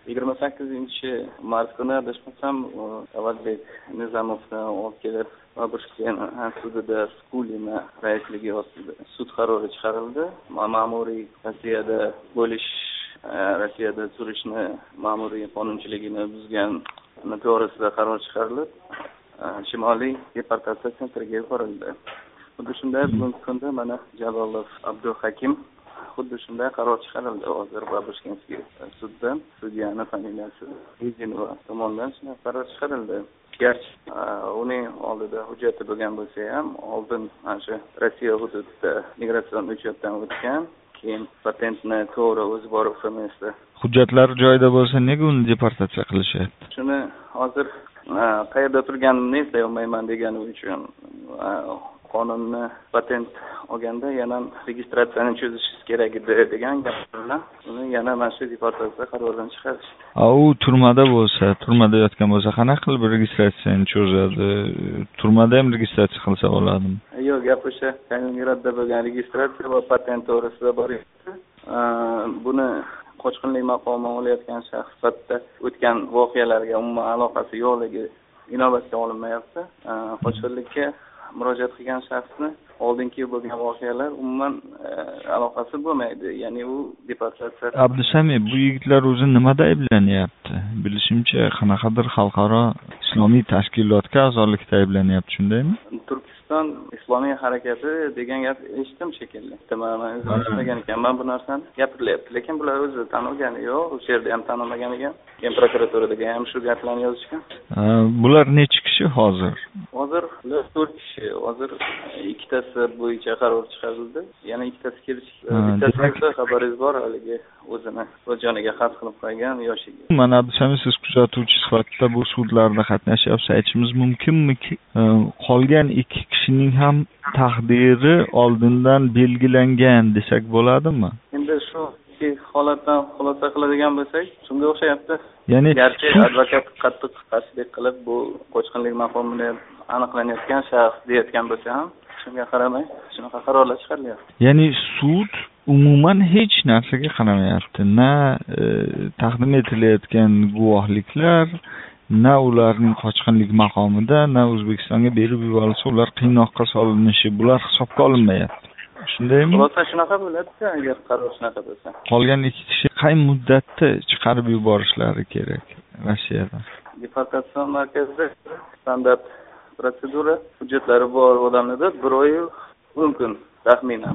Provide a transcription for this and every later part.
28-mart kuni adashmasam Avazbek Nizamovni olib kelib Babushkin sudida Skulina raisligi ostida sud qarori chiqarildi. Ma'muriy Rossiyada bo'lish, Rossiyada turishni ma'muriy qonunchiligini buzgan to'g'risida qaror chiqarilib, Shimoliy deportatsiya sentriga yuborildi. Xuddi shunday bugungi kunda mana Jalolov Abduhakim xuddi shunday qaror chiqarildi. Hozir Babushkinskiy suddan sudyaning familiyasi Yuzinova tomonidan shunday qaror chiqarildi. Garchi uning oldida hujjati bo'lgan bo'lsa ham, oldin mana shu Rossiya hududida migratsion hujjatdan o'tgan, keyin patentni to'g'ri o'zi borib qilmaydi. Hujjatlar joyida bo'lsa, nega uni deportatsiya qilishyapti? Shuni hozir qayerda turganini eslay olmayman degani uchun qonunni patent olganda yana registratsiyani cho'zishingiz kerak edi degan gap bilan uni yana mana shu deportatsiya qaroridan chiqarish. U turmada bo'lsa, turmada yotgan bo'lsa, qanaqa qilib registratsiyani cho'zadi? Turmada ham registratsiya qilsa bo'ladimi? Yo'q, gap o'sha Kaliningradda bo'lgan registratsiya va patent to'g'risida boryapti. Buni qochqinlik maqomi olayotgan shaxs sifatida o'tgan voqealarga umuman aloqasi yo'qligi inobatga olinmayapti. Qochqinlikka murojaat qilgan shaxsni oldingi bo'lgan voqealar umuman aloqasi bo'lmaydi. Ya'ni u deportatsiya. Abdusami, bu yigitlar o'zi nimada ayblanyapti? Bilishimcha, qanaqadir xalqaro islomiy tashkilotga a'zolikda ayblanyapti, shundaymi? Turkiston islomiy harakati degan gap eshitdim shekilli. Men eshitmagan ekanman bu narsani gapirilyapti, lekin bular o'zi tanilgani yo'q, o'sha yerda ham tanilmagan ekan. Keyin prokuraturada ham shu gaplarni yozishgan. Bular necha kishi hozir? Hozir 4 kishi. Hozir ikkitasi bo'yicha qaror chiqarildi. Yana ikkitasi kelish. Bittasi xabaringiz bor, haligi o'zini o'z joniga xavf qilib qo'ygan yoshiga. Mana Abdusami, siz kuzatuvchi sifatida bu sudlarda qatnashyapsiz. Aytishimiz mumkinmiki, qolgan 2 kishining ham taqdiri oldindan belgilangan desak bo'ladimi? Endi shu holatdan xulosa qiladigan bo'lsak, shunga o'xshayapti. Ya'ni garchi advokat qattiq qarshilik qilib bu qochqinlik maqomida aniqlanayotgan shaxs deyotgan bo'lsa ham, shunga qaramay shunaqa qarorlar chiqarilyapti. Ya'ni sud umuman hech narsaga qaramayapti. Na taqdim etilayotgan guvohliklar, na ularning qochqinlik maqomida, na O'zbekistonga berib yuborilsa ular qiynoqqa solinishi, bular hisobga olinmayapti. Shundaymi? Xulosa shunaqa bo'ladi-ku, agar qaror shunaqa bo'lsa. Qolgan 2 kishi qay muddatda chiqarib yuborishlari kerak Rossiyadan? Deportatsiya markazida standart protsedura, hujjatlari bor odamlarda 1 oy 10 kun taxminan.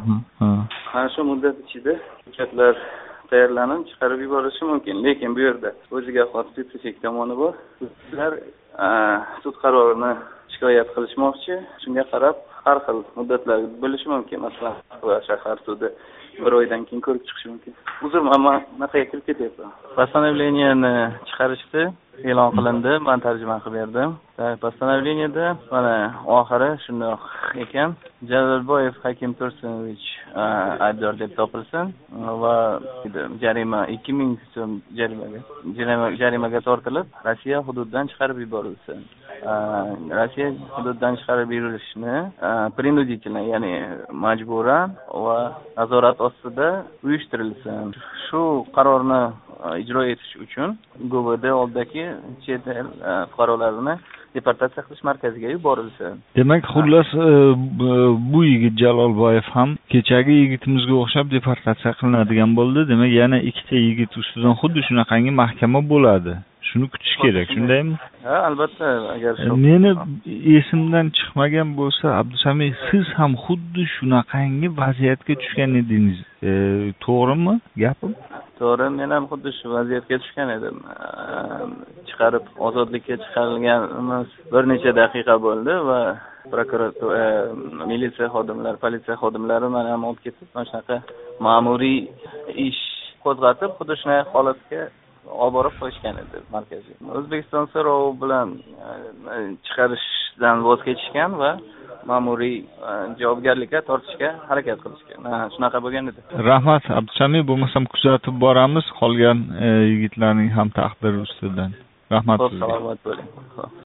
Ana shu muddat ichida hujjatlar tayyorlanib chiqarib yuborishi mumkin, lekin bu yerda o'ziga xos spetsifik tomoni bor. Ular sud qarorini shikoyat qilishmoqchi, shunga qarab har xil muddatlar bo'lishi mumkin. Masalan, shahar sudi 1 oydan keyin ko'rib chiqishi mumkin. Uzr, men naqaga kirib ketyapman. Постановлениeni chiqarishdi, e'lon qilindi, men tarjima qilib berdim. Постановлениeda mana oxiri shundoq ekan: Jalolboyev Hakim Tursunovich aybdor deb topilsin va jarima 2000 so'm jarimaga tortilib, Rossiya hududidan chiqarib yuborilsin. Rossiya hududidan chiqarib yuborilishni принудительно, ya'ni majburan va nazorat ostida uyushtirilsin. Shu qarorni ijro etish uchun GOVD oldidagi chet el fuqarolarini deportatsiya qilish markaziga yuborilsin. Demak, xullas bu yigit Jalolboyev ham kechagi yigitimizga o'xshab deportatsiya qilinadigan bo'ldi. Demak, yana 2 ta yigit ustidan xuddi shunaqangi mahkama bo'ladi. Shuni kutish kerak, shundaymi? Ha, albatta, agar meni esimdan chiqmagan bo'lsa, Abdusami, siz ham xuddi shunaqangi vaziyatga tushgan edingiz. To'g'rimi gapim? To'g'ri, men ham xuddi shu vaziyatga tushgan edim. Chiqarib ozodlikka chiqarilganimiz bir necha daqiqa bo'ldi va prokuratura, militsiya xodimlari, politsiya xodimlari meni ham olib ketib, mana shunaqa ma'muriy ish qo'zg'atib, xuddi shunday holatga olib borib qo'yishgan edi markazga. O'zbekiston so'rovi bilan chiqarishdan voz kechishgan va ma'muriy javobgarlikka tortishga harakat qilishgan. Shunaqa bo'lgan edi. Rahmat Abdusami, bo'lmasam kuzatib boramiz qolgan yigitlarning ham taqdiri ustidan. Rahmat sizga. Salomat bo'ling.